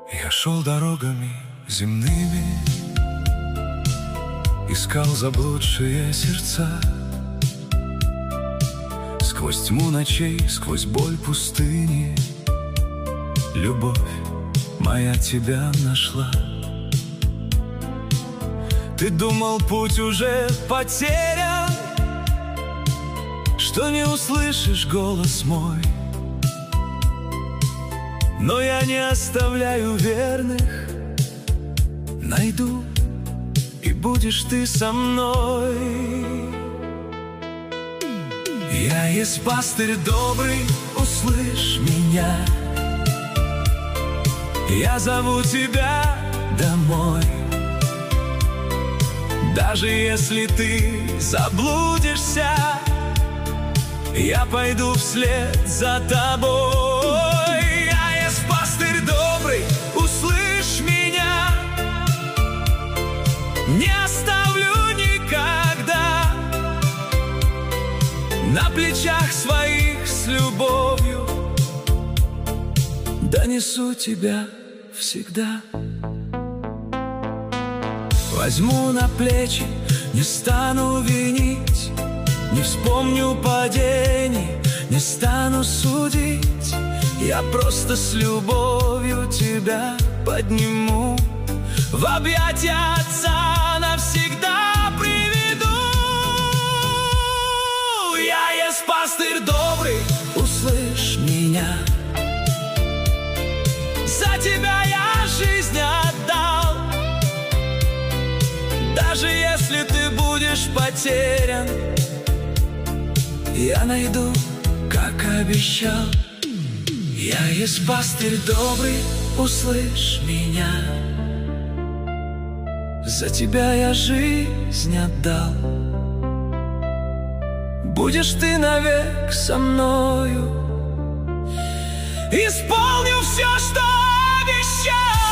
Я шел дорогами земными, искал заблудшие сердца. Сквозь тьму ночей, сквозь боль пустыни, любовь моя тебя нашла. Ты думал, путь уже потерян, что не услышишь голос мой. Но я не оставляю верных, найду, и будешь ты со мной. Я есть пастырь добрый, услышь меня. Я зову тебя домой. Даже если ты заблудишься, я пойду вслед за тобой. Я есть пастырь добрый, услышь меня. Не оставлю никогда, на плечах своих с любовью донесу тебя всегда. Возьму на плечи, не стану винить, не вспомню падений, не стану судить. Я просто с любовью тебя подниму, в объятия Отца навсегда приведу. Я есть пастырь добрый, услышь меня. За тебя я жизнь отдал. Даже если ты будешь потерян, я найду, как обещал. Я есть пастырь добрый, услышь меня. За тебя я жизнь отдал. Будешь ты навек со мною, исполню все, что обещал.